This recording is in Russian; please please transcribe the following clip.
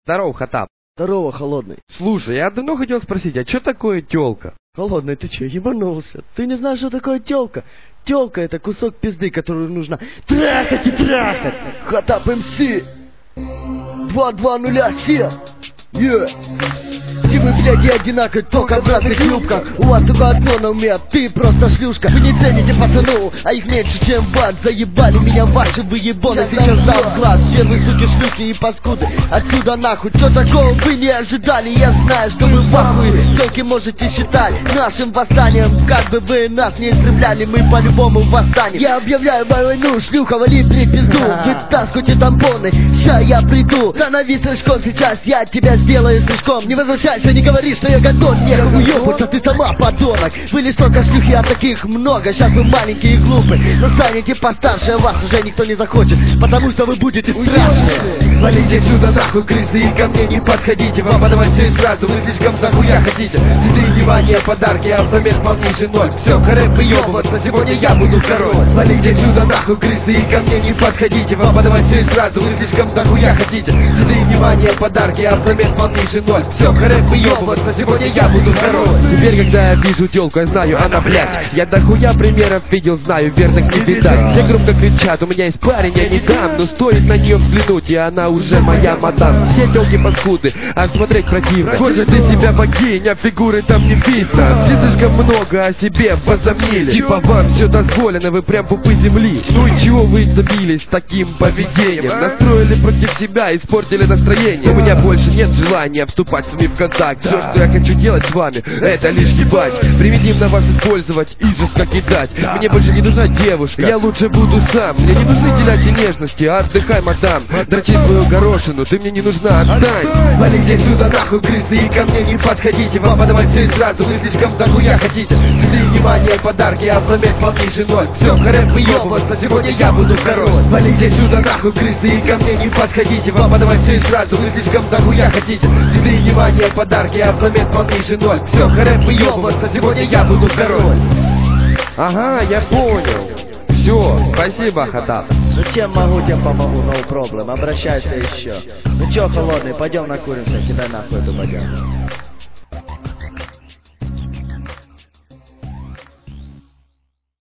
Здорово, Хатаб. Здорово, Холодный. Слушай, я давно хотел спросить, а что такое тёлка? Холодный, ты чё, ебанулся? Ты не знаешь, что такое тёлка? Тёлка — это кусок пизды, которую нужно трахать и трахать. Хатаб МС 220 Все вы, блядь, одинаковые, только в разных юбках. У вас только одно на уме, ты просто шлюшка. Вы не цените пацану, а их меньше, чем вас. Заебали меня ваши выебоны, сейчас дам в глаз. Все вы, суки, шлюхи и паскуды, отсюда нахуй. Что такого вы не ожидали? Я знаю, что вы в ахуе. Только можете считать нашим восстанием. Как бы вы нас не истребляли, мы по-любому восстанем. Я объявляю войну, шлюха, вали при пизду. Вытаскивайте тампоны, ща я приду. Становись слишком, сейчас я тебя сделаю слишком. Не возвращайся, не говори, что я готов. Нехуй уёбаться, ты сама подонок. Вы лишь только шлюхи, а таких много. Сейчас вы маленькие и глупые, но станете постарше, а вас уже никто не захочет, потому что вы будете страшные. Валите сюда нахуй, крысы, и ко мне не подходите. Вам подавать все и сразу, вы слишком нахуя хотите. Цветы, внимание, подарки, автомет полнейший ноль. Все, харе выебываться, сегодня я буду король. Валите сюда нахуй, крысы, и ко мне не подходите. Вам подавать все и сразу, вы слишком нахуя хотите. Цветы, внимание, подарки, автомет полнейший ноль. Все, харе выебываться, сегодня я буду король. Теперь, когда я вижу тёлку, я знаю, она, блядь. Я дохуя примеров видел, знаю, верных не видать. Все громко кричат, у меня есть парень, я не дам. Но стоит на нее взглянуть, и она уже моя мадам. Все тёлки паскуды, а смотреть противно. Гордо ты себя богиня, фигуры там не видно. Все слишком много о себе возомнили. Типа вам все дозволено, вы прям пупы земли. Ну и чего вы добились таким поведением? Настроили против себя, испортили настроение. У меня больше нет желания вступать с вами в контакт. Все, что я хочу делать с вами, это лишь ебать. Примитивно вас использовать и жестко кидать. Мне больше не нужна девушка, я лучше буду сам. Мне не нужны деляки нежности, отдыхай, мадам. Дрочи свою горошину, ты мне не нужна, отстань. Валите сюда нахуй, крысы, и ко мне не подходите. Вам подавать все и сразу, вы слишком нахуя хотите. Цветы, внимание, подарки, автомет полнейший ноль. Все, харе выебываться, сегодня я буду король. Валите сюда нахуй, крысы, и ко мне не подходите. Вам подавать все и сразу, вы слишком нахуя хотите. Цветы, внимание, подарки, автомет полнейший ноль. Все, харе выебываться, сегодня я буду король. Ага, я понял. Все, спасибо, Хатаб. Ну чем могу, тем помогу, no problem. Обращайся еще. Ну чё, Холодный, пойдем накуримся, кидай нахуй эту бодягу.